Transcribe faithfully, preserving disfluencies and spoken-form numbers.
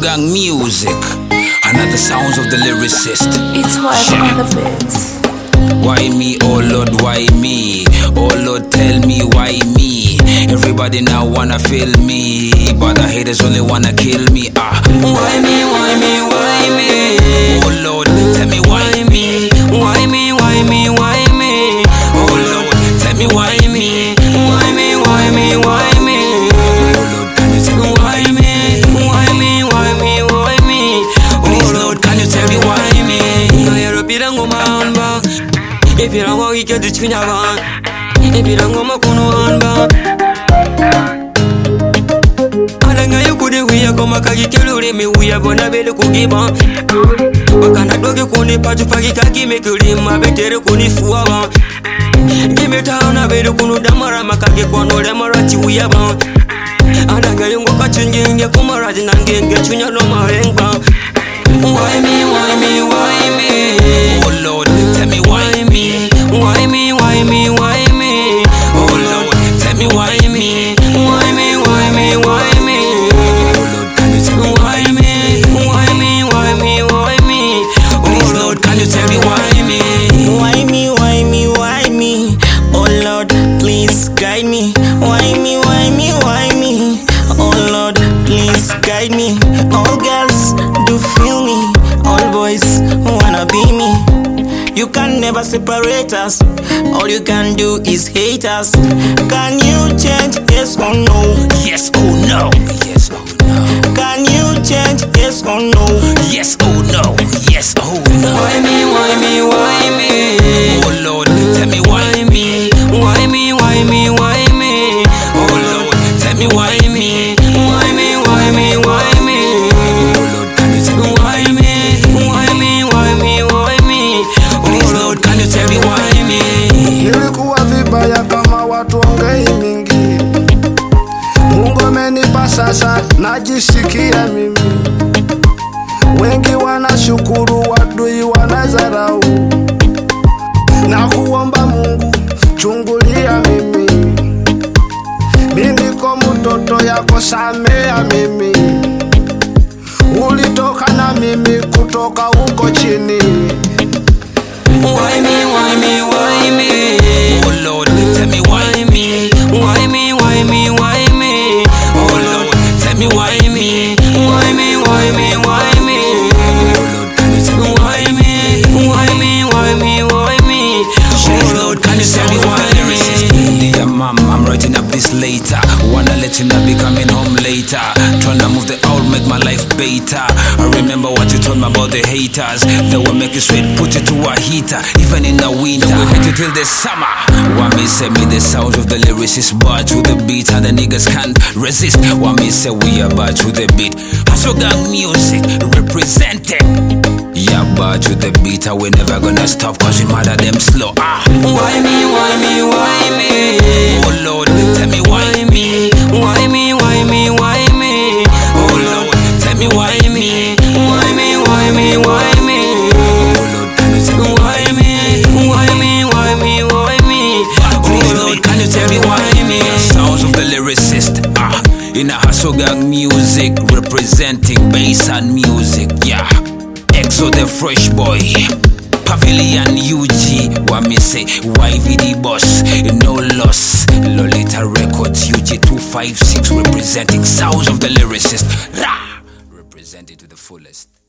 Gang music, another sounds of the lyricist. It's wild on the bits. Why me, oh Lord, why me? Oh Lord, tell me why me? Everybody now wanna feel me, but the haters only wanna kill me. Ah, why me, why me, why me? Oh Lord, tell me why me? Why me, why me, why me? Oh Lord, tell me why me? Why me, why me, why me? Oh Lord, can you tell me why me? Why me, why me, why me? Please Lord, can you tell me why me? Epirango ike dichunya ba, epirango makuno anba. Alanga yukude huya koma kagi kelure me huya bona bele kugiba. Bakana doge kuni patu pagi kagi me kulima betere kuni fuwa ba. Gime tauna bele kunu damara makage kono le marati huya ba. Alanga yungo kachunjenge kumaraji nangenge chunya no marengba. Why me, why me, why me? Oh Lord, tell me why me? Why me, why me, why me? Oh Lord, tell me why me? Why me, why me, why me? Oh Lord, can you tell me why me? Why me, why me, why me? Please Lord, can you tell me why me? Why me, why me, why me? Oh Lord, please guide me. Why me, why me, why me? Oh Lord, please guide me. All girls do feel me, all boys wanna be me. You can never separate us, all you can do is hate us. Can you change, yes or no? Yes or no? Yes or no? Can you change, yes or no? Yes or no? Yes or no? Why me, why me, why me? Oh Lord, tell me why me? Why me, why me, why me? Oh Lord, tell me why me? Why me, why me, why me? Oh Lord, can you tell me why me? Why me, why me, why me? Please Lord, can you tell me why me? Nilikuwa vibaya kama watu ongei mingi. Mungu amenipa sasa najisikia mimi. Wengi wanashukuru, wadui wanadharau. Na kuomba Mungu chungulia mimi. Mimi niko mtoto yako, samea mimi. Ulitoka na mimi kutoka huko chini. Why me, why me, why me? Oh Lord, tell me why me? Why me, why me, why me? Oh Lord, tell me why me? Why me, why me, why me? Oh Lord, can you tell me why me? Why me, why me, why me? Oh Lord, can you tell me why me? Dear mom, I'm writing up this later. Wanna let you know becoming home later. Tryna move the owl, make my life better. I remember what you told me about the haters. They will make you sweat, put you to a heater. Even in the winter, we hit you till the summer. One me say me the sounds of the lyricist, but to the beat and the niggas can't resist. One me say we are bad to the beat. Hustle Gang music representing. Yeah, but to the beat, we never gonna stop, cause we mad at them slow. Ah, why me, why me, why me? Oh Lord, tell me why me? Why me, why me, why me? Oh Lord, tell me why me? Why me, why me, why me? Oh Lord, can you tell me why me? Why me, why me, why me? Please Lord, can you tell me why me? Sounds of the lyricist, ah, in a Hustle Gang music, representing bass and music, yeah. Exo the fresh boy, Pavilion U G, what me say, Y V D boss, no loss. Lolita Records U G two five six, representing sounds of the lyricist, Rah! Represented to the fullest.